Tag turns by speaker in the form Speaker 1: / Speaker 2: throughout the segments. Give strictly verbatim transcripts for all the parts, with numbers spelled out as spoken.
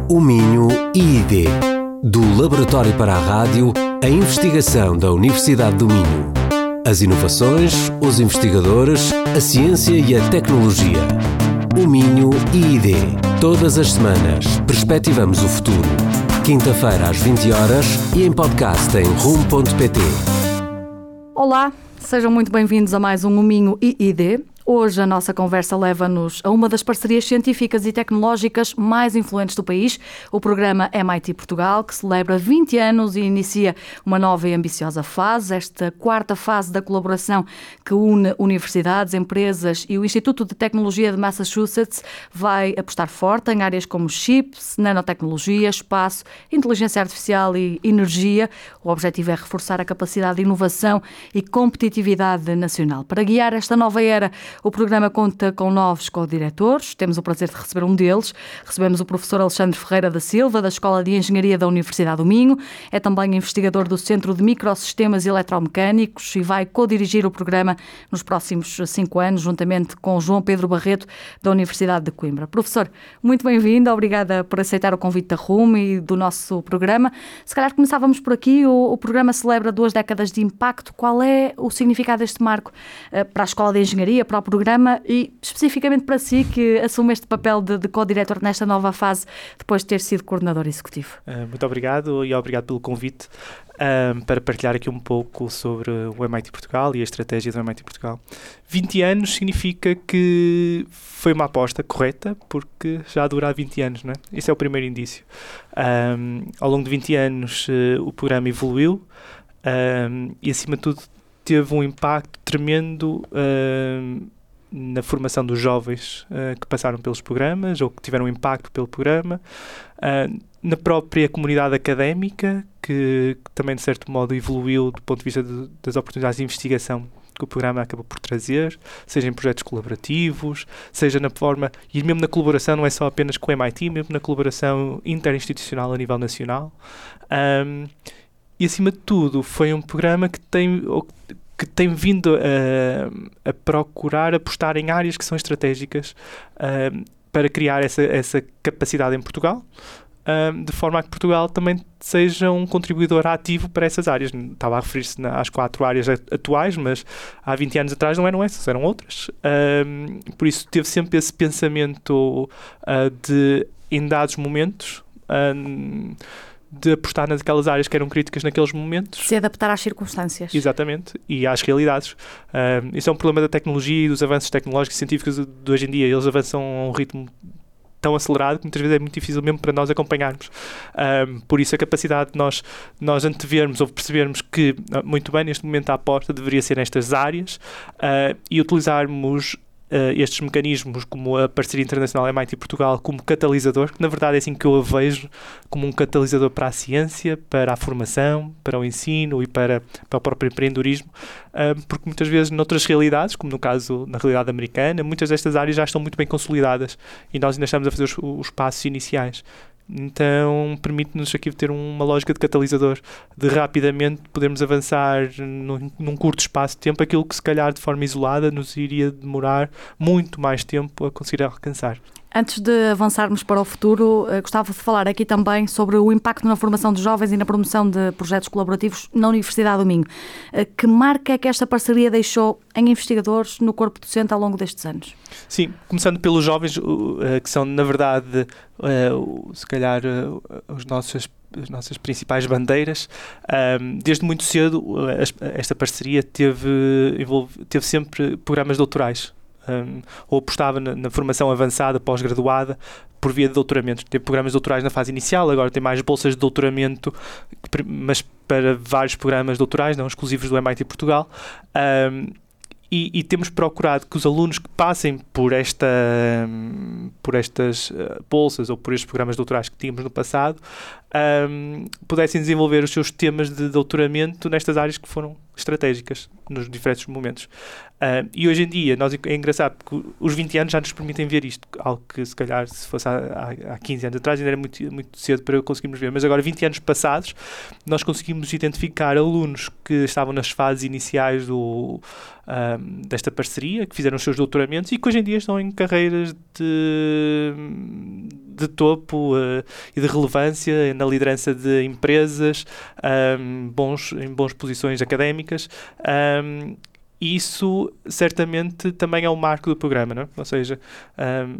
Speaker 1: O Minho I I D, do Laboratório para a Rádio, a investigação da Universidade do Minho. As inovações, os investigadores, a ciência e a tecnologia. O Minho I I D. Todas as semanas, perspectivamos o futuro. Quinta-feira às vinte horas e em podcast em rumo ponto pt.
Speaker 2: Olá, sejam muito bem-vindos a mais um O Minho I I D. Hoje a nossa conversa leva-nos a uma das parcerias científicas e tecnológicas mais influentes do país, o programa M I T Portugal, que celebra vinte anos e inicia uma nova e ambiciosa fase, esta quarta fase da colaboração que une universidades, empresas e o Instituto de Tecnologia de Massachusetts vai apostar forte em áreas como chips, nanotecnologia, espaço, inteligência artificial e energia. O objetivo é reforçar a capacidade de inovação e competitividade nacional. Para guiar esta nova era, o programa conta com novos co-diretores. Temos o prazer de receber um deles. Recebemos o professor Alexandre Ferreira da Silva, da Escola de Engenharia da Universidade do Minho. É também investigador do Centro de Microsistemas Eletromecânicos e vai co-dirigir o programa nos próximos cinco anos, juntamente com João Pedro Barreto, da Universidade de Coimbra. Professor, muito bem-vindo. Obrigada por aceitar o convite da R U M e do nosso programa. Se calhar começávamos por aqui. O, o programa celebra duas décadas de impacto. Qual é o significado deste marco uh, para a Escola de Engenharia, para o programa e especificamente para si, que assume este papel de, de co-diretor nesta nova fase, depois de ter sido coordenador executivo?
Speaker 3: Uh, muito obrigado e obrigado pelo convite uh, para partilhar aqui um pouco sobre o M I T Portugal e a estratégia do M I T Portugal. vinte anos significa que foi uma aposta correta, porque já dura há vinte anos, não é? Esse é o primeiro indício. Um, ao longo de vinte anos uh, o programa evoluiu um, e, acima de tudo, teve um impacto tremendo uh, na formação dos jovens uh, que passaram pelos programas ou que tiveram impacto pelo programa, uh, na própria comunidade académica, que, que também, de certo modo, evoluiu do ponto de vista de, das oportunidades de investigação que o programa acabou por trazer, seja em projetos colaborativos, seja na forma, e mesmo na colaboração, não é só apenas com o M I T, mesmo na colaboração interinstitucional a nível nacional. Um, E, acima de tudo, foi um programa que tem, que tem vindo a, a procurar apostar em áreas que são estratégicas uh, para criar essa, essa capacidade em Portugal, uh, de forma a que Portugal também seja um contribuidor ativo para essas áreas. Estava a referir-se às quatro áreas atuais, mas há vinte anos atrás não eram essas, eram outras. Uh, por isso teve sempre esse pensamento uh, de, em dados momentos, uh, de apostar naquelas áreas que eram críticas naqueles momentos.
Speaker 2: Se adaptar às circunstâncias.
Speaker 3: Exatamente, e às realidades. Uh, isso é um problema da tecnologia e dos avanços tecnológicos e científicos de hoje em dia. Eles avançam a um ritmo tão acelerado que muitas vezes é muito difícil mesmo para nós acompanharmos. Uh, por isso a capacidade de nós, nós antevermos ou percebermos que, muito bem, neste momento a aposta deveria ser nestas áreas uh, e utilizarmos Uh, estes mecanismos como a parceria internacional M I T Portugal como catalisador, que na verdade é assim que eu a vejo, como um catalisador para a ciência, para a formação, para o ensino e para, para o próprio empreendedorismo, uh, porque muitas vezes noutras realidades, como no caso na realidade americana, muitas destas áreas já estão muito bem consolidadas e nós ainda estamos a fazer os, os passos iniciais. Então permite-nos aqui ter uma lógica de catalisador, de rapidamente podermos avançar num, num curto espaço de tempo aquilo que se calhar de forma isolada nos iria demorar muito mais tempo a conseguir alcançar.
Speaker 2: Antes de avançarmos para o futuro, gostava de falar aqui também sobre o impacto na formação de jovens e na promoção de projetos colaborativos na Universidade do Minho. Que marca é que esta parceria deixou em investigadores no corpo docente ao longo destes anos?
Speaker 3: Sim, começando pelos jovens, que são, na verdade, se calhar os nossos as nossas principais bandeiras. Um, desde muito cedo, esta parceria teve, teve sempre programas doutorais. Um, ou apostava na, na formação avançada, pós-graduada, por via de doutoramentos. Teve programas doutorais na fase inicial, agora tem mais bolsas de doutoramento, mas para vários programas doutorais, não exclusivos do M I T Portugal. Um, E, e temos procurado que os alunos que passem por, esta, por estas uh, bolsas ou por estes programas doutorais que tínhamos no passado um, pudessem desenvolver os seus temas de doutoramento nestas áreas que foram estratégicas nos diferentes momentos. Uh, e hoje em dia, nós, é engraçado porque os vinte anos já nos permitem ver isto, algo que se calhar se fosse há, há quinze anos atrás ainda era muito, muito cedo para conseguirmos ver, mas agora vinte anos passados nós conseguimos identificar alunos que estavam nas fases iniciais do, um, desta parceria, que fizeram os seus doutoramentos e que hoje em dia estão em carreiras de de topo uh, e de relevância na liderança de empresas, um, bons, em boas posições académicas. Um, isso certamente também é o marco do programa, não é? Ou seja, um,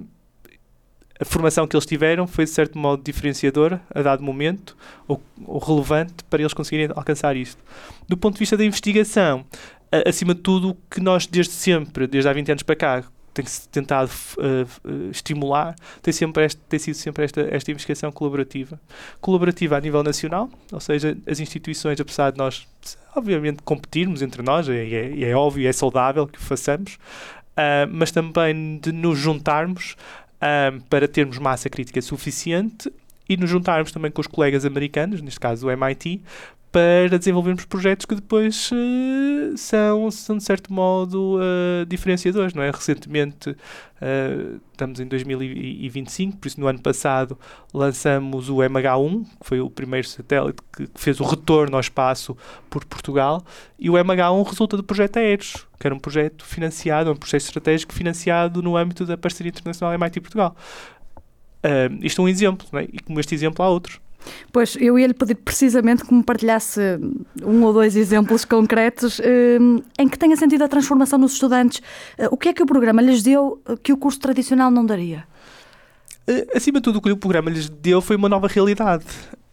Speaker 3: a formação que eles tiveram foi de certo modo diferenciadora a dado momento ou, ou relevante para eles conseguirem alcançar isto. Do ponto de vista da investigação, a, acima de tudo, o que nós desde sempre, desde há vinte anos para cá, tem-se tentado uh, uh, estimular, tem, sempre este, tem sido sempre esta, esta investigação colaborativa. Colaborativa a nível nacional, ou seja, as instituições, apesar de nós, obviamente, competirmos entre nós, é, é, é óbvio e é saudável que o façamos, uh, mas também de nos juntarmos uh, para termos massa crítica suficiente e nos juntarmos também com os colegas americanos, neste caso o M I T, para desenvolvermos projetos que depois uh, são, são, de certo modo, uh, diferenciadores, não é? Recentemente, uh, estamos em dois mil e vinte e cinco, por isso no ano passado lançamos o M H um, que foi o primeiro satélite que fez o retorno ao espaço por Portugal, e o M H um resulta do projeto Aeros, que era um projeto financiado, um projeto estratégico financiado no âmbito da parceria internacional M I T Portugal. Uh, isto é um exemplo, não é? E como este exemplo há outros.
Speaker 2: Pois, eu ia-lhe pedir precisamente que me partilhasse um ou dois exemplos concretos eh, em que tenha sentido a transformação nos estudantes. Eh, o que é que o programa lhes deu que o curso tradicional não daria?
Speaker 3: Uh, acima de tudo, o que o programa lhes deu foi uma nova realidade.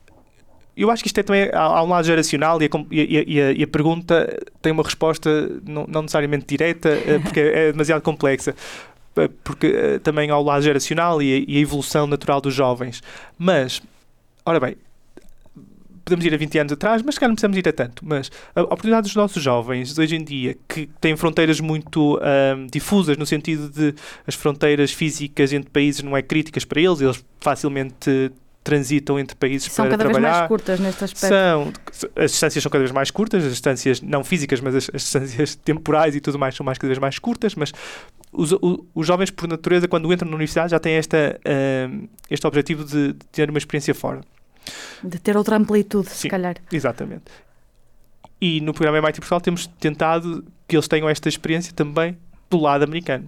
Speaker 3: Eu acho que isto é também, há, há um lado geracional e a, e, a, e a pergunta tem uma resposta não, não necessariamente direta, uh, porque é, é demasiado complexa. Porque uh, também há o lado geracional e a, e a evolução natural dos jovens. Mas... Ora bem, podemos ir a vinte anos atrás, mas se calhar não precisamos ir a tanto. Mas a oportunidade dos nossos jovens, hoje em dia, que têm fronteiras muito um, difusas, no sentido de as fronteiras físicas entre países não é críticas para eles, eles facilmente transitam entre países
Speaker 2: são
Speaker 3: para trabalhar.
Speaker 2: São cada vez mais curtas neste aspecto.
Speaker 3: São, as distâncias são cada vez mais curtas, as distâncias não físicas, mas as, as distâncias temporais e tudo mais são mais, cada vez mais curtas, mas os, os, os jovens, por natureza, quando entram na universidade, já têm esta, uh, este objetivo de, de ter uma experiência fora.
Speaker 2: De ter outra amplitude,
Speaker 3: Sim,
Speaker 2: se calhar.
Speaker 3: Exatamente. E no programa M I T Portugal temos tentado que eles tenham esta experiência também do lado americano.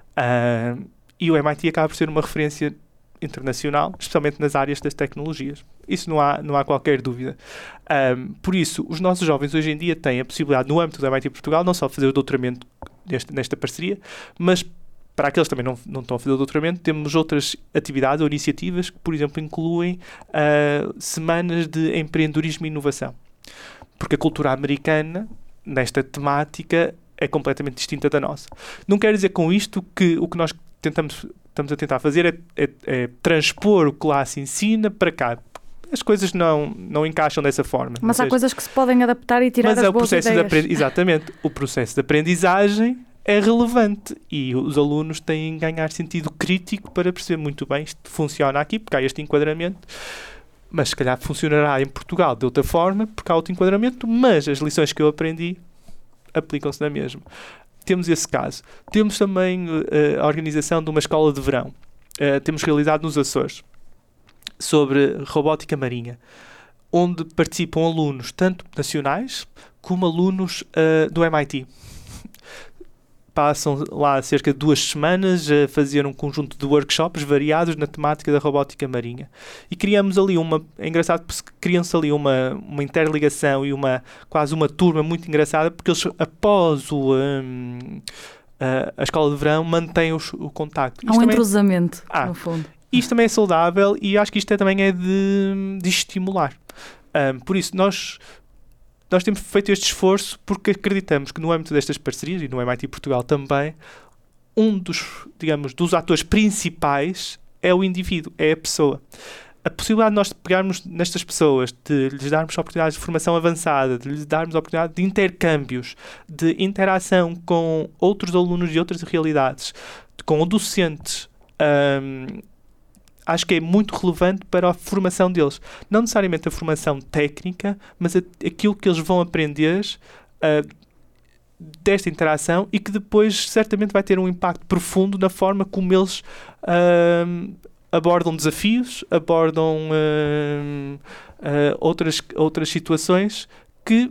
Speaker 3: Uh, e o M I T acaba por ser uma referência internacional, especialmente nas áreas das tecnologias. Isso não há, não há qualquer dúvida. Um, por isso, os nossos jovens hoje em dia têm a possibilidade, no âmbito do M I T Portugal, não só de fazer o doutoramento neste, nesta parceria, mas para aqueles que também não, não estão a fazer o doutoramento, temos outras atividades ou iniciativas que, por exemplo, incluem uh, semanas de empreendedorismo e inovação. Porque a cultura americana, nesta temática, é completamente distinta da nossa. Não quero dizer com isto que o que nós tentamos, estamos a tentar fazer é, é, é transpor o que lá se ensina para cá. As coisas não, não encaixam dessa forma.
Speaker 2: Mas há seja, coisas que se podem adaptar e tirar
Speaker 3: mas
Speaker 2: as
Speaker 3: é o
Speaker 2: boas
Speaker 3: processo
Speaker 2: ideias.
Speaker 3: De aprend... Exatamente. O processo de aprendizagem é relevante e os alunos têm que ganhar sentido crítico para perceber muito bem isto funciona aqui, porque há este enquadramento, mas se calhar funcionará em Portugal de outra forma, porque há outro enquadramento, mas as lições que eu aprendi aplicam-se na mesma. Temos esse caso. Temos também uh, a organização de uma escola de verão. Uh, temos realizado nos Açores sobre robótica marinha, onde participam alunos tanto nacionais como alunos uh, do M I T. Passam lá cerca de duas semanas a fazer um conjunto de workshops variados na temática da robótica marinha. E criamos ali uma... É engraçado porque criam-se ali uma, uma interligação e uma, quase uma turma muito engraçada, porque eles, após o, um, a, a escola de verão, mantêm os, o contacto.
Speaker 2: Há um entrosamento,
Speaker 3: ah,
Speaker 2: no fundo.
Speaker 3: Isto também é saudável e acho que isto é, também é de, de estimular. Um, por isso, nós... Nós temos feito este esforço porque acreditamos que no âmbito destas parcerias, e no M I T Portugal também, um dos, digamos, dos atores principais é o indivíduo, é a pessoa. A possibilidade de nós pegarmos nestas pessoas, de lhes darmos oportunidades de formação avançada, de lhes darmos a oportunidade de intercâmbios, de interação com outros alunos de outras realidades, com docentes, hum, acho que é muito relevante para a formação deles. Não necessariamente a formação técnica, mas a, aquilo que eles vão aprender uh, desta interação e que depois certamente vai ter um impacto profundo na forma como eles uh, abordam desafios, abordam uh, uh, outras, outras situações que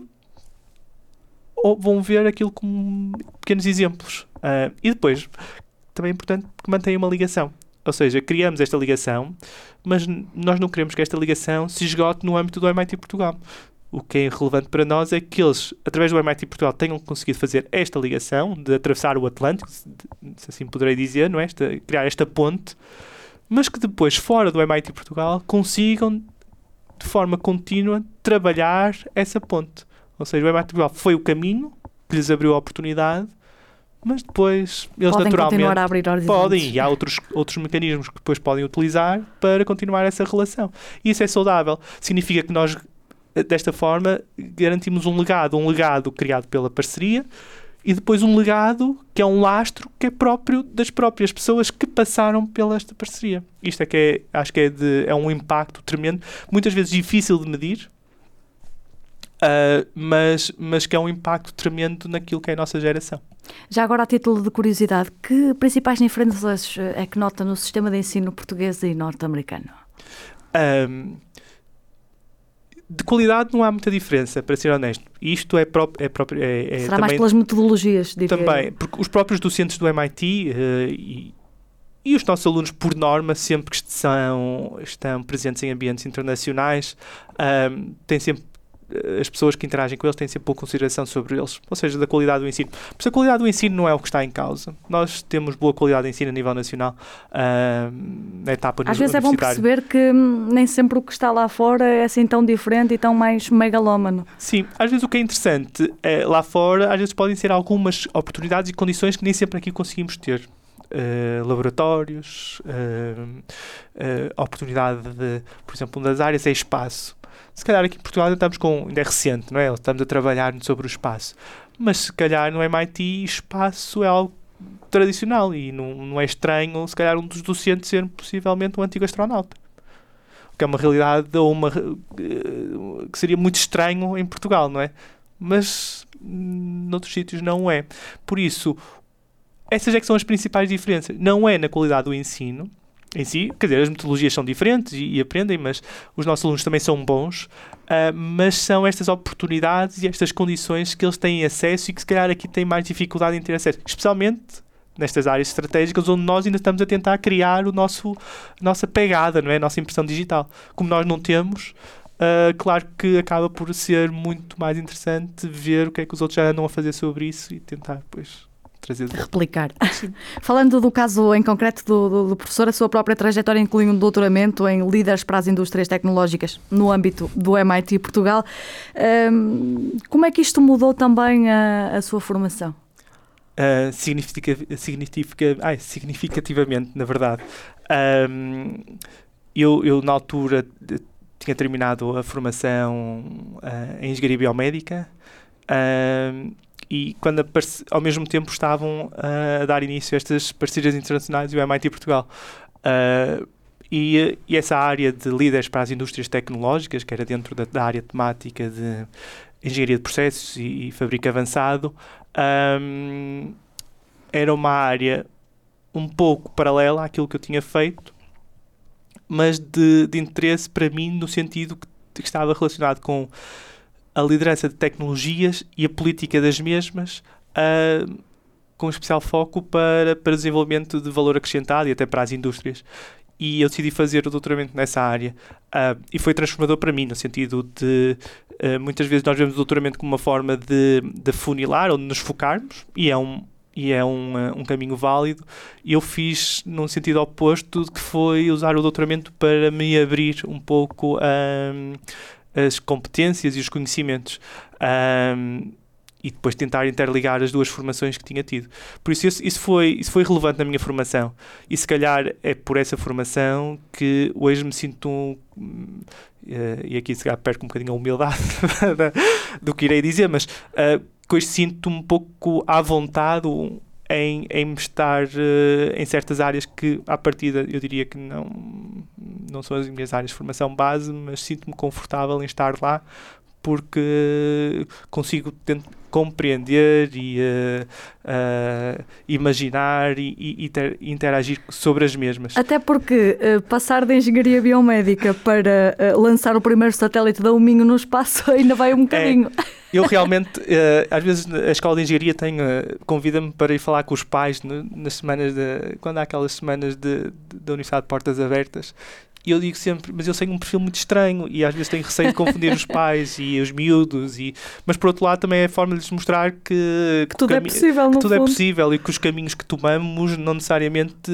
Speaker 3: vão ver aquilo como pequenos exemplos. Uh, e depois, também é importante que mantenham uma ligação. Ou seja, criamos esta ligação, mas nós não queremos que esta ligação se esgote no âmbito do M I T Portugal. O que é relevante para nós é que eles, através do M I T Portugal, tenham conseguido fazer esta ligação, de atravessar o Atlântico, se assim poderei dizer, não é? Esta, criar esta ponte, mas que depois, fora do M I T Portugal, consigam, de forma contínua, trabalhar essa ponte. Ou seja, o M I T Portugal foi o caminho que lhes abriu a oportunidade, mas depois eles
Speaker 2: podem
Speaker 3: naturalmente
Speaker 2: continuar a abrir horizontes.
Speaker 3: Podem, e há outros, outros mecanismos que depois podem utilizar para continuar essa relação. E isso é saudável. Significa que nós, desta forma, garantimos um legado, um legado criado pela parceria, e depois um legado que é um lastro que é próprio das próprias pessoas que passaram pela esta parceria. Isto é que é, acho que é, de, é um impacto tremendo, muitas vezes difícil de medir, uh, mas, mas que é um impacto tremendo naquilo que é a nossa geração.
Speaker 2: Já agora, a título de curiosidade, que principais diferenças é que nota no sistema de ensino português e norte-americano?
Speaker 3: Um, de qualidade não há muita diferença, para ser honesto. Isto é próprio... É próprio é, é
Speaker 2: Será
Speaker 3: também,
Speaker 2: mais pelas metodologias, diria.
Speaker 3: Também, porque os próprios docentes do M I T uh, e, e os nossos alunos, por norma, sempre que estão, estão presentes em ambientes internacionais, um, têm sempre... as pessoas que interagem com eles têm sempre pouca consideração sobre eles, ou seja, da qualidade do ensino. Mas a qualidade do ensino não é o que está em causa. Nós temos boa qualidade de ensino a nível nacional, uh, na etapa universitária.
Speaker 2: Às vezes é bom perceber que hum, nem sempre o que está lá fora é assim tão diferente e tão mais megalómano.
Speaker 3: Sim, às vezes o que é interessante é, lá fora, às vezes podem ser algumas oportunidades e condições que nem sempre aqui conseguimos ter. Uh, laboratórios, uh, uh, oportunidade de, por exemplo, uma das áreas é espaço. Se calhar aqui em Portugal ainda estamos com, ainda é recente, não é? Estamos a trabalhar sobre o espaço. Mas se calhar no M I T espaço é algo tradicional e não, não é estranho, se calhar um dos docentes ser possivelmente um antigo astronauta. O que é uma realidade ou uma, uh, que seria muito estranho em Portugal, não é? Mas noutros sítios não é. Por isso, essas é que são as principais diferenças. Não é na qualidade do ensino em si, quer dizer, as metodologias são diferentes e, e aprendem, mas os nossos alunos também são bons, uh, mas são estas oportunidades e estas condições que eles têm acesso e que se calhar aqui têm mais dificuldade em ter acesso, especialmente nestas áreas estratégicas onde nós ainda estamos a tentar criar o nosso, a nossa pegada, não é? A nossa impressão digital. Como nós não temos, uh, claro que acaba por ser muito mais interessante ver o que é que os outros já andam a fazer sobre isso e tentar, pois...
Speaker 2: replicar. Falando do caso em concreto do, do, do professor, a sua própria trajetória inclui um doutoramento em líderes para as indústrias tecnológicas no âmbito do M I T Portugal. Um, como é que isto mudou também a, a sua formação?
Speaker 3: Uh, significa, significa, ai, significativamente, na verdade. Um, eu, eu, na altura, tinha terminado a formação uh, em engenharia biomédica. Um, E quando apareci, ao mesmo tempo estavam uh, a dar início a estas parcerias internacionais e o M I T Portugal. Uh, e, e essa área de líderes para as indústrias tecnológicas, que era dentro da, da área temática de engenharia de processos e, e fabrico avançado, um, era uma área um pouco paralela àquilo que eu tinha feito, mas de, de interesse para mim no sentido que, que estava relacionado com a liderança de tecnologias e a política das mesmas, uh, com especial foco para, para desenvolvimento de valor acrescentado e até para as indústrias. E eu decidi fazer o doutoramento nessa área. Uh, e foi transformador para mim, no sentido de... Uh, muitas vezes nós vemos o doutoramento como uma forma de, de funilar ou de nos focarmos, e é um, e é um, uh, um caminho válido. E eu fiz num sentido oposto, que foi usar o doutoramento para me abrir um pouco um, as competências e os conhecimentos, um, e depois tentar interligar as duas formações que tinha tido. Por isso, isso, isso, foi, isso foi relevante na minha formação. E se calhar é por essa formação que hoje me sinto, um, uh, e aqui se calhar perco um bocadinho a humildade do que irei dizer, mas uh, que hoje sinto um pouco à vontade em, em estar uh, em certas áreas que, à partida, eu diria que não, não são as minhas áreas de formação base, mas sinto-me confortável em estar lá, porque consigo tentar compreender e uh, uh, imaginar e, e ter, interagir sobre as mesmas.
Speaker 2: Até porque uh, passar da engenharia biomédica para uh, lançar o primeiro satélite da Uminho no espaço ainda vai um bocadinho.
Speaker 3: É, Eu realmente, uh, às vezes a Escola de Engenharia tem, uh, convida-me para ir falar com os pais no, nas semanas, de, quando há aquelas semanas de, de, da Universidade de Portas Abertas. E eu digo sempre, mas eu tenho um perfil muito estranho e às vezes tenho receio de confundir os pais e os miúdos. E, mas por outro lado também é a forma de lhes mostrar que,
Speaker 2: que tudo, é possível,
Speaker 3: que
Speaker 2: no
Speaker 3: tudo
Speaker 2: fundo.
Speaker 3: é possível e que os caminhos que tomamos não necessariamente...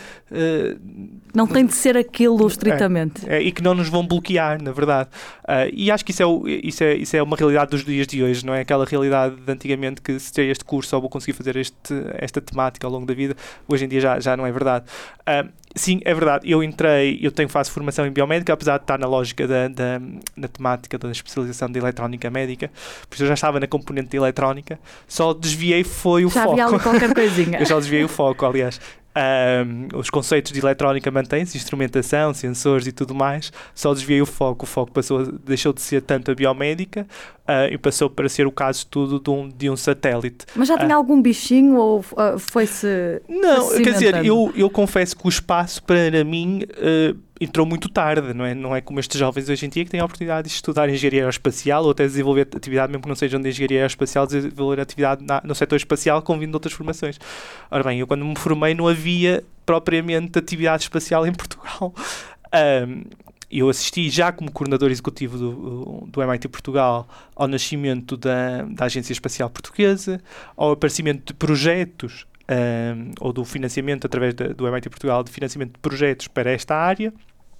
Speaker 3: Uh,
Speaker 2: não tem de ser aquilo estritamente.
Speaker 3: É, é, e que não nos vão bloquear, na verdade. Uh, e acho que isso é, o, isso, é, isso é uma realidade dos dias de hoje, não é aquela realidade de antigamente que se ter este curso só vou conseguir fazer este, esta temática ao longo da vida. Hoje em dia já, já não é verdade. Uh, sim, é verdade. Eu entrei, eu tenho, faço formação em biomédica, apesar de estar na lógica da, da na temática da especialização de eletrónica médica, por isso eu já estava na componente de eletrónica, só desviei foi o
Speaker 2: já
Speaker 3: foco.
Speaker 2: Já havia ali qualquer coisinha.
Speaker 3: Eu já desviei o foco, aliás. Um, os conceitos de eletrónica mantêm-se, instrumentação, sensores e tudo mais, só desviei o foco. O foco passou, deixou de ser tanto a biomédica uh, e passou para ser o caso tudo de um, de um satélite.
Speaker 2: Mas já tinha uh, algum bichinho ou uh, foi-se...
Speaker 3: Não,
Speaker 2: foi
Speaker 3: quer dizer, eu, eu confesso que o espaço para mim uh, entrou muito tarde, não é? Não é como estes jovens hoje em dia que têm a oportunidade de estudar engenharia aeroespacial ou até desenvolver atividade, mesmo que não sejam de engenharia aeroespacial, desenvolver atividade na, no setor espacial com vindo de outras formações. Ora bem, eu quando me formei não havia propriamente atividade espacial em Portugal. Um, eu assisti já como coordenador executivo do, do M I T Portugal ao nascimento da, da Agência Espacial Portuguesa, ao aparecimento de projetos um, ou do financiamento através da, do M I T Portugal, de financiamento de projetos para esta área.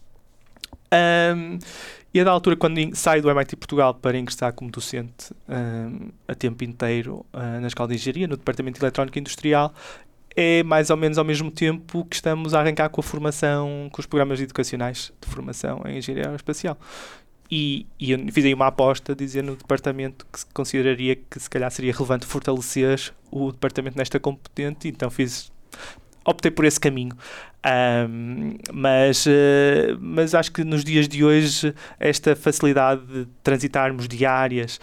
Speaker 3: Um, e a da altura, quando saio do M I T Portugal para ingressar como docente um, a tempo inteiro uh, na Escola de Engenharia, no Departamento de Eletrónica Industrial, é mais ou menos ao mesmo tempo que estamos a arrancar com a formação, com os programas educacionais de formação em Engenharia Aeroespacial. E, e eu fiz aí uma aposta, dizer no departamento que consideraria que se calhar seria relevante fortalecer o departamento nesta competente, então fiz... optei por esse caminho. Um, mas, uh, mas acho que nos dias de hoje esta facilidade de transitarmos de áreas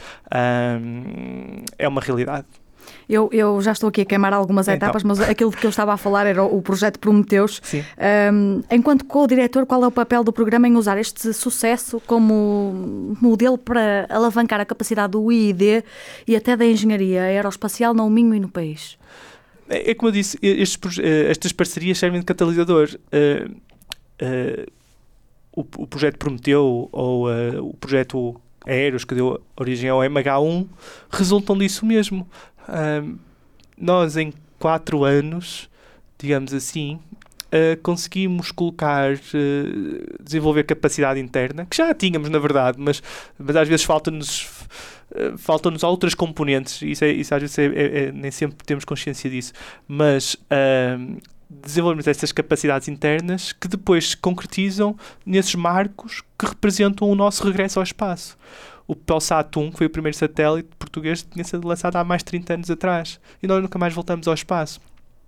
Speaker 3: um, é uma realidade.
Speaker 2: Eu, eu já estou aqui a queimar algumas
Speaker 3: então.
Speaker 2: etapas, mas aquilo que eu estava a falar era o projeto Prometeus.
Speaker 3: Sim.
Speaker 2: Um, enquanto co-diretor, qual é o papel do programa em usar este sucesso como modelo para alavancar a capacidade do I I D e até da engenharia aeroespacial no Minho e no país?
Speaker 3: É como eu disse, estes, estas parcerias servem de catalisador. Uh, uh, o, o projeto Prometeu ou uh, o projeto Aéreos, que deu origem ao M H um, resultam disso mesmo. Uh, nós, em quatro anos, digamos assim, uh, conseguimos colocar, uh, desenvolver capacidade interna, que já a tínhamos, na verdade, mas, mas às vezes falta-nos... Uh, faltam-nos outras componentes, isso, é, isso às vezes é, é, é, nem sempre temos consciência disso, mas uh, desenvolvemos essas capacidades internas que depois se concretizam nesses marcos que representam o nosso regresso ao espaço. O Pelsat um, que foi o primeiro satélite português, tinha sido lançado há mais de trinta anos atrás e nós nunca mais voltamos ao espaço.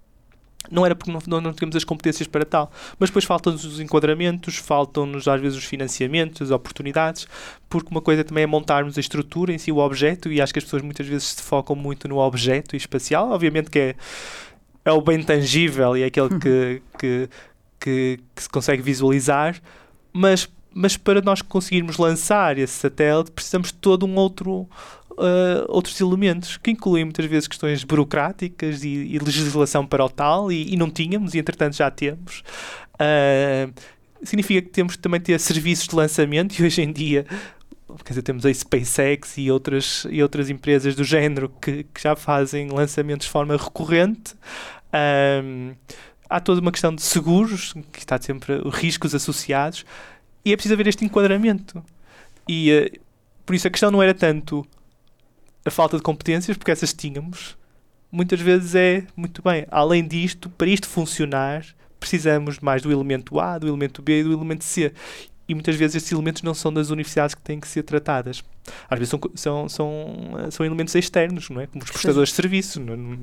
Speaker 3: Não era porque não, não, não tínhamos as competências para tal, mas depois faltam-nos os enquadramentos, faltam-nos às vezes os financiamentos, as oportunidades, porque uma coisa também é montarmos a estrutura em si, o objeto, e acho que as pessoas muitas vezes se focam muito no objeto espacial, obviamente que é, é o bem tangível e é aquele que, que, que, que se consegue visualizar, mas, mas para nós conseguirmos lançar esse satélite precisamos de todo um outro... Uh, outros elementos, que incluem muitas vezes questões burocráticas e, e legislação para o tal, e, e não tínhamos, e entretanto já temos. Uh, significa que temos que também ter serviços de lançamento, e hoje em dia, quer dizer, temos a SpaceX e outras, e outras empresas do género que, que já fazem lançamentos de forma recorrente. Uh, há toda uma questão de seguros, que está sempre riscos associados, e é preciso haver este enquadramento. E uh, por isso a questão não era tanto a falta de competências, porque essas tínhamos. Muitas vezes é, muito bem, além disto, para isto funcionar, precisamos mais do elemento A, do elemento B e do elemento C. E muitas vezes estes elementos não são das universidades que têm que ser tratadas. Às vezes são, são, são, são elementos externos, não é? Como os prestadores de serviço. Não, não,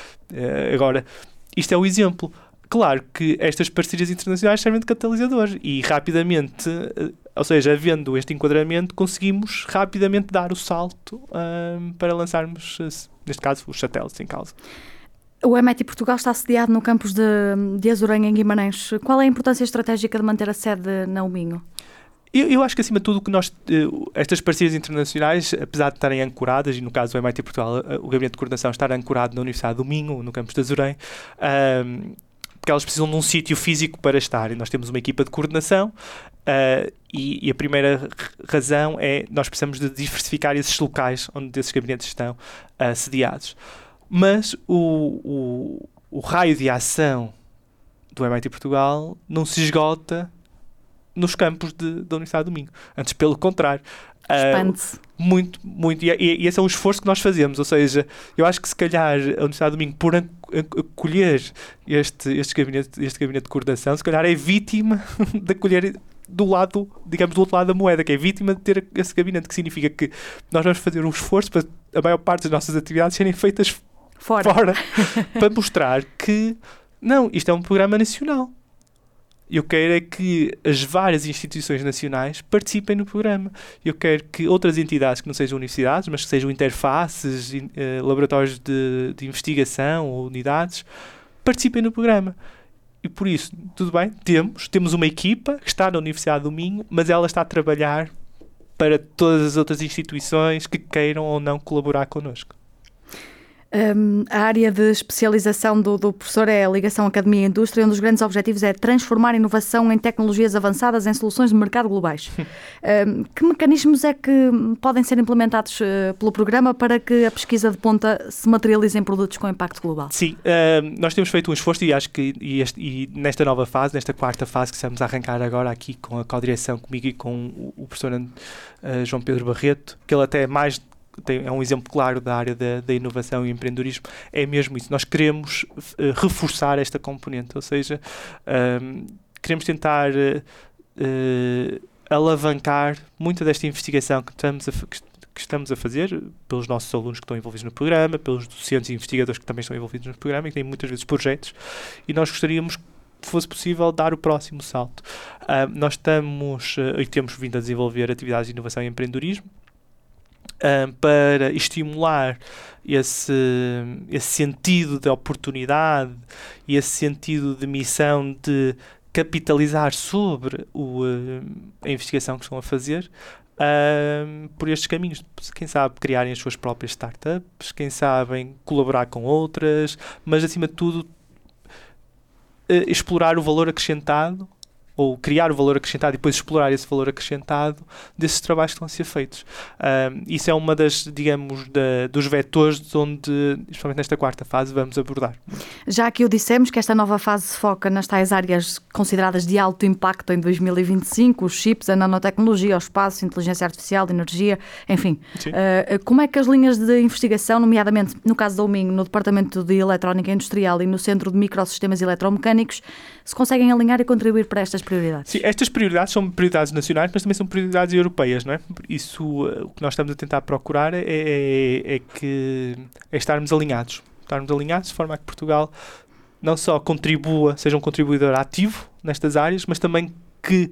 Speaker 3: agora, isto é o exemplo. Claro que estas parcerias internacionais servem de catalisador e rapidamente, ou seja, havendo este enquadramento, conseguimos rapidamente dar o salto um, para lançarmos, neste caso, os satélites em causa.
Speaker 2: O M I T Portugal está sediado no campus de, de Azuranha, em Guimarães. Qual é a importância estratégica de manter a sede na Minho?
Speaker 3: Eu, eu acho que, acima de tudo, que nós, estas parcerias internacionais, apesar de estarem ancoradas, e no caso do M I T Portugal, o Gabinete de Coordenação estar ancorado na Universidade do Minho, no campus de Azurém, um, porque elas precisam de um sítio físico para estar. E nós temos uma equipa de coordenação uh, e, e a primeira razão é nós precisamos de diversificar esses locais onde esses gabinetes estão uh, sediados. Mas o, o, o raio de ação do M I T Portugal não se esgota nos campos de, da Universidade do Minho. Antes, pelo contrário.
Speaker 2: Expande-se.
Speaker 3: Uh, muito, muito. E, e esse é um esforço que nós fazemos. Ou seja, eu acho que se calhar a Universidade do Minho, por acolher este, este, gabinete, este gabinete de coordenação, se calhar é vítima de acolher do lado, digamos, do outro lado da moeda, que é vítima de ter esse gabinete, que significa que nós vamos fazer um esforço para a maior parte das nossas atividades serem feitas fora, fora para mostrar que, não, isto é um programa nacional. Eu quero é que as várias instituições nacionais participem no programa. Eu quero que outras entidades que não sejam universidades, mas que sejam interfaces, eh, laboratórios de, de investigação ou unidades, participem no programa. E por isso, tudo bem, temos, temos uma equipa que está na Universidade do Minho, mas ela está a trabalhar para todas as outras instituições que queiram ou não colaborar connosco.
Speaker 2: Um, a área de especialização do, do professor é a ligação academia-indústria, um dos grandes objetivos é transformar a inovação em tecnologias avançadas em soluções de mercado globais. um, que mecanismos é que podem ser implementados uh, pelo programa para que a pesquisa de ponta se materialize em produtos com impacto global?
Speaker 3: Sim, uh, nós temos feito um esforço e acho que e, este, e nesta nova fase, nesta quarta fase que estamos a arrancar agora aqui com a co-direção comigo e com o, o professor uh, João Pedro Barreto, que ele até é mais Tem, é um exemplo claro da área da, da inovação e empreendedorismo, é mesmo isso. Nós queremos uh, reforçar esta componente, ou seja, um, queremos tentar uh, uh, alavancar muita desta investigação que estamos, a, que, que estamos a fazer pelos nossos alunos que estão envolvidos no programa, pelos docentes e investigadores que também estão envolvidos no programa e que têm muitas vezes projetos, e nós gostaríamos que fosse possível dar o próximo salto. Uh, nós estamos, uh, e temos vindo a desenvolver atividades de inovação e empreendedorismo, Um, para estimular esse, esse sentido de oportunidade e esse sentido de missão de capitalizar sobre o, uh, a investigação que estão a fazer uh, por estes caminhos. Quem sabe criarem as suas próprias startups, quem sabe colaborar com outras, mas acima de tudo uh, explorar o valor acrescentado, ou criar o valor acrescentado e depois explorar esse valor acrescentado desses trabalhos que estão a ser feitos. Um, isso é uma das, digamos, da, dos vetores onde, especialmente nesta quarta fase, vamos abordar.
Speaker 2: Já que o dissemos que esta nova fase se foca nas tais áreas consideradas de alto impacto em dois mil e vinte e cinco, os chips, a nanotecnologia, o espaço, a inteligência artificial, a energia, enfim. Uh, como é que as linhas de investigação, nomeadamente no caso da U Minho, no Departamento de Eletrónica Industrial e no Centro de Microsistemas Eletromecânicos, se conseguem alinhar e contribuir para estas prioridades?
Speaker 3: Sim, estas prioridades são prioridades nacionais, mas também são prioridades europeias, não é? Isso, o que nós estamos a tentar procurar é, é, é que é estarmos alinhados. Estarmos alinhados de forma a que Portugal não só contribua, seja um contribuidor ativo nestas áreas, mas também que,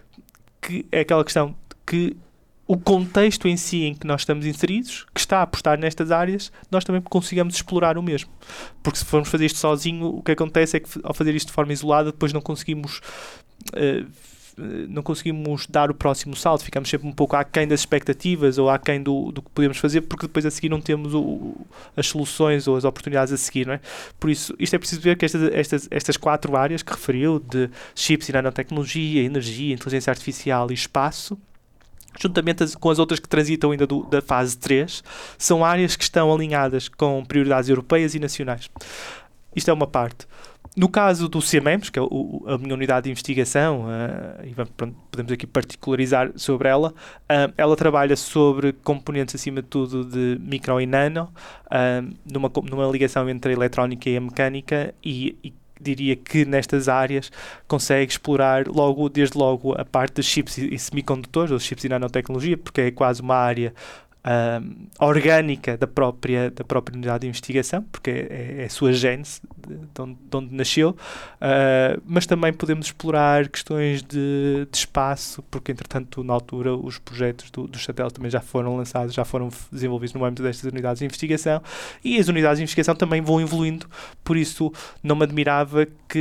Speaker 3: que é aquela questão que o contexto em si em que nós estamos inseridos, que está a apostar nestas áreas, nós também consigamos explorar o mesmo. Porque se formos fazer isto sozinho, o que acontece é que ao fazer isto de forma isolada, depois não conseguimos uh, não conseguimos dar o próximo salto, ficamos sempre um pouco aquém das expectativas ou aquém do, do que podemos fazer, porque depois a seguir não temos o, as soluções ou as oportunidades a seguir, não é? Por isso, isto é preciso ver que estas, estas, estas quatro áreas que referiu, de chips e nanotecnologia, energia, inteligência artificial e espaço, juntamente com as outras que transitam ainda do, da fase três, são áreas que estão alinhadas com prioridades europeias e nacionais. Isto é uma parte. No caso do C M E M S, que é o, a minha unidade de investigação, uh, e vamos, pronto, podemos aqui particularizar sobre ela, uh, ela trabalha sobre componentes, acima de tudo, de micro e nano, uh, numa, numa ligação entre a eletrónica e a mecânica, e, e diria que nestas áreas consegue explorar logo, desde logo a parte de chips e, e semicondutores, ou chips e nanotecnologia, porque é quase uma área um, orgânica da própria, da própria unidade de investigação, porque é, é a sua gênese, de onde, de onde nasceu, uh, mas também podemos explorar questões de, de espaço, porque entretanto na altura os projetos do, do satélite também já foram lançados, já foram desenvolvidos no âmbito destas unidades de investigação, e as unidades de investigação também vão evoluindo, por isso não me admirava que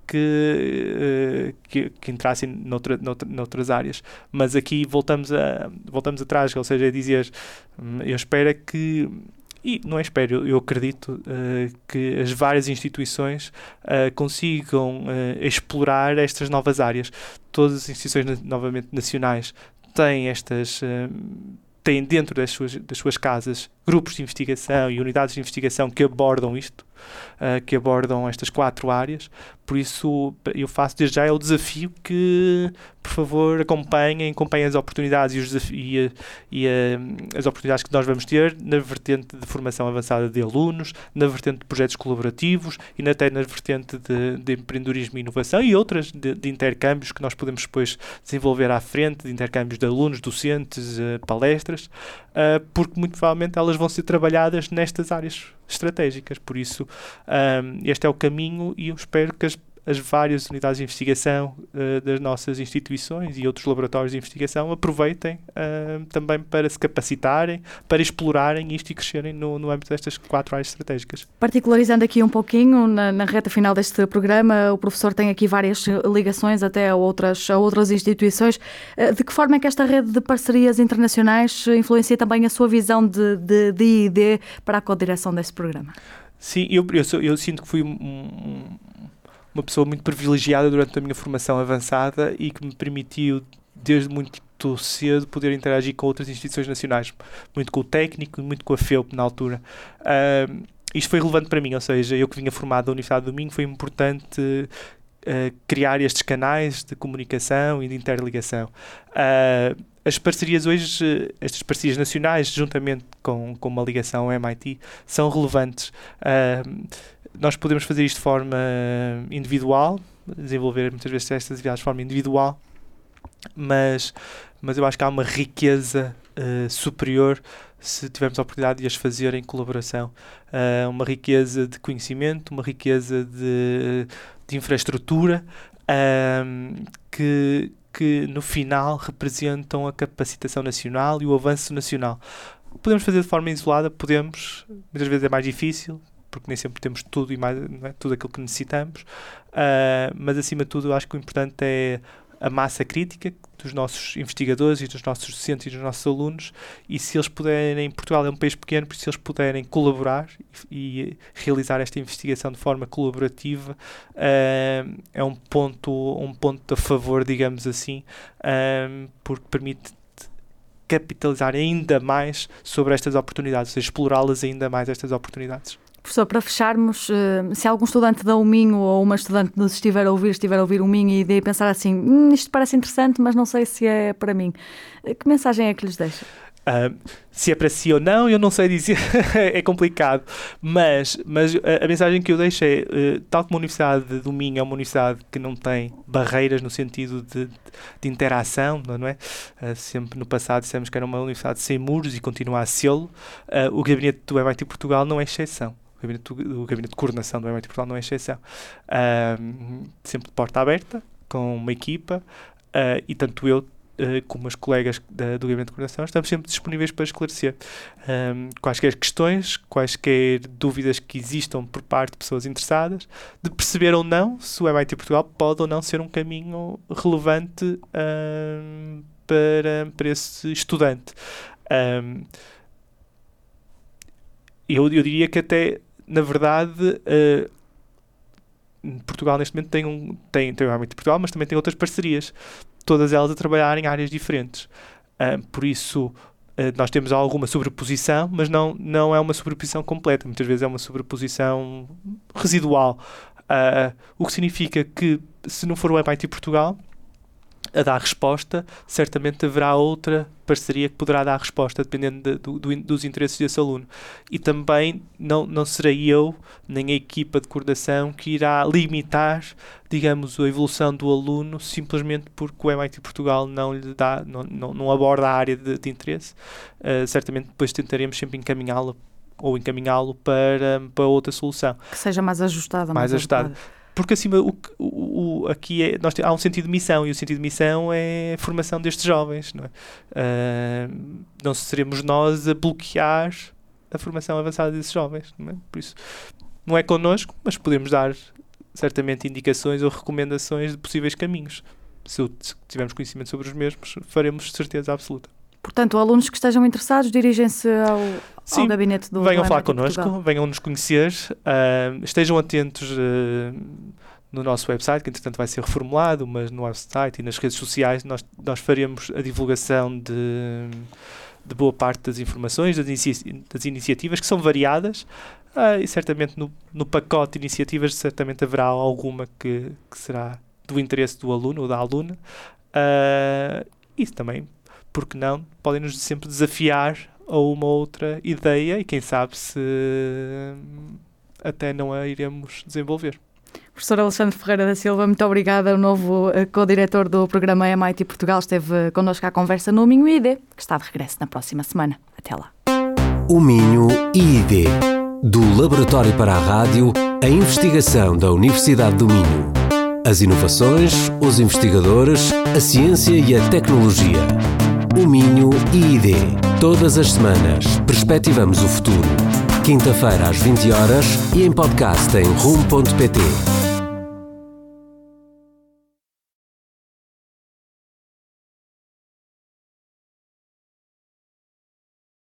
Speaker 3: que, que, que entrassem noutra, noutra, noutras áreas. Mas aqui voltamos, a, voltamos atrás, ou seja, a dizer, eu espero que, e não é espero, eu, eu acredito uh, que as várias instituições uh, consigam uh, explorar estas novas áreas. Todas as instituições, novamente, nacionais têm estas... Uh, têm dentro das suas, das suas casas grupos de investigação e unidades de investigação que abordam isto, uh, que abordam estas quatro áreas. Por isso, eu faço desde já é o desafio que, por favor, acompanhem, acompanhem as oportunidades e, os desafios, e, uh, as oportunidades que nós vamos ter na vertente de formação avançada de alunos, na vertente de projetos colaborativos e até na vertente de, de empreendedorismo e inovação e outras de, de intercâmbios que nós podemos depois desenvolver à frente, de intercâmbios de alunos, docentes, uh, palestras, uh, porque muito provavelmente elas vão ser trabalhadas nestas áreas estratégicas. Por isso, um, este é o caminho e eu espero que as, as várias unidades de investigação uh, das nossas instituições e outros laboratórios de investigação aproveitem uh, também para se capacitarem, para explorarem isto e crescerem no, no âmbito destas quatro áreas estratégicas.
Speaker 2: Particularizando aqui um pouquinho, na, na reta final deste programa, o professor tem aqui várias ligações até a outras, a outras instituições. De que forma é que esta rede de parcerias internacionais influencia também a sua visão de, de, de I D para a co-direção deste programa? Sim,
Speaker 3: eu, eu, sou, eu sinto que fui um, um, uma pessoa muito privilegiada durante a minha formação avançada e que me permitiu, desde muito cedo, poder interagir com outras instituições nacionais, muito com o técnico, muito com a F E U P na altura. Uh, isto foi relevante para mim, ou seja, eu que vinha formado da Universidade do Minho, foi importante uh, criar estes canais de comunicação e de interligação. Uh, As parcerias hoje, estas parcerias nacionais, juntamente com, com uma ligação ao M I T, são relevantes. Uh, nós podemos fazer isto de forma individual, desenvolver muitas vezes estas atividades de forma individual, mas, mas eu acho que há uma riqueza uh, superior se tivermos a oportunidade de as fazer em colaboração. Uh, uma riqueza de conhecimento, uma riqueza de, de infraestrutura, uh, que que no final representam a capacitação nacional e o avanço nacional. Podemos fazer de forma isolada, podemos, muitas vezes é mais difícil, porque nem sempre temos tudo e mais, não é? Tudo aquilo que necessitamos, uh, mas acima de tudo eu acho que o importante é a massa crítica dos nossos investigadores e dos nossos docentes e dos nossos alunos, e se eles puderem, Portugal é um país pequeno, por se eles puderem colaborar e, e realizar esta investigação de forma colaborativa, uh, é um ponto, um ponto a favor, digamos assim, uh, porque permite capitalizar ainda mais sobre estas oportunidades, ou seja, explorá-las ainda mais, estas oportunidades.
Speaker 2: Professor, para fecharmos, se algum estudante da U Minho ou uma estudante nos estiver a ouvir, estiver a ouvir o Minho e de pensar assim, hm, isto parece interessante, mas não sei se é para mim, que mensagem é que lhes deixa?
Speaker 3: Uh, se é para si ou não, eu não sei dizer, é complicado, mas, mas a, a mensagem que eu deixo é, uh, tal como a Universidade do Minho é uma universidade que não tem barreiras no sentido de, de interação, não é? Uh, sempre no passado dissemos que era uma universidade sem muros e continua a sê-lo. Uh, o gabinete do M I T Portugal não é exceção. O gabinete, o gabinete de coordenação do M I T Portugal não é exceção. Uh, sempre de porta aberta, com uma equipa, uh, e tanto eu uh, como os colegas da, do gabinete de coordenação estamos sempre disponíveis para esclarecer um, quaisquer questões, quaisquer dúvidas que existam por parte de pessoas interessadas, de perceber ou não se o M I T Portugal pode ou não ser um caminho relevante um, para, para esse estudante. Um, eu, eu diria que até na verdade, uh, Portugal neste momento tem, um, tem, tem o M I T Portugal, mas também tem outras parcerias, todas elas a trabalhar em áreas diferentes. Uh, por isso, uh, nós temos alguma sobreposição, mas não, não é uma sobreposição completa. Muitas vezes é uma sobreposição residual. Uh, o que significa que, se não for o M I T Portugal a dar resposta, certamente haverá outra parceria que poderá dar resposta, dependendo de, do, do, dos interesses desse aluno. E também não, não serei eu, nem a equipa de coordenação, que irá limitar, digamos, a evolução do aluno simplesmente porque o M I T Portugal não lhe dá, não, não, não aborda a área de, de interesse. Uh, certamente depois tentaremos sempre encaminhá-lo ou encaminhá-lo para, para outra solução.
Speaker 2: Que seja mais ajustada.
Speaker 3: Mais, mais ajustada. ajustada. Porque acima, o, o, o, aqui é, nós, há um sentido de missão, e o sentido de missão é a formação destes jovens. Não é? Uh, não seremos nós a bloquear a formação avançada desses jovens. Não é? Por isso, não é connosco, mas podemos dar certamente indicações ou recomendações de possíveis caminhos. Se, se tivermos conhecimento sobre os mesmos, faremos certeza absoluta.
Speaker 2: Portanto, alunos que estejam interessados dirigem-se ao,
Speaker 3: Sim,
Speaker 2: ao gabinete do
Speaker 3: venham
Speaker 2: do
Speaker 3: falar
Speaker 2: M I T
Speaker 3: connosco,
Speaker 2: Portugal.
Speaker 3: venham nos conhecer, uh, estejam atentos uh, no nosso website, que entretanto vai ser reformulado, mas no website e nas redes sociais nós, nós faremos a divulgação de, de boa parte das informações, das, inici- das iniciativas, que são variadas, uh, e certamente no, no pacote de iniciativas certamente haverá alguma que, que será do interesse do aluno ou da aluna. Uh, isso também, porque não, podem-nos sempre desafiar a uma outra ideia e quem sabe se até não a iremos desenvolver.
Speaker 2: Professor Alexandre Ferreira da Silva, muito obrigada. O novo uh, co-diretor do programa M I T Portugal esteve uh, connosco à conversa no Minho I I D, que está de regresso na próxima semana. Até lá.
Speaker 1: O Minho I I D, do Laboratório para a Rádio, a investigação da Universidade do Minho. As inovações, os investigadores, a ciência e a tecnologia. O Minho I I D. Todas as semanas, perspectivamos o futuro. Quinta-feira às vinte horas e em podcast em rum ponto pt.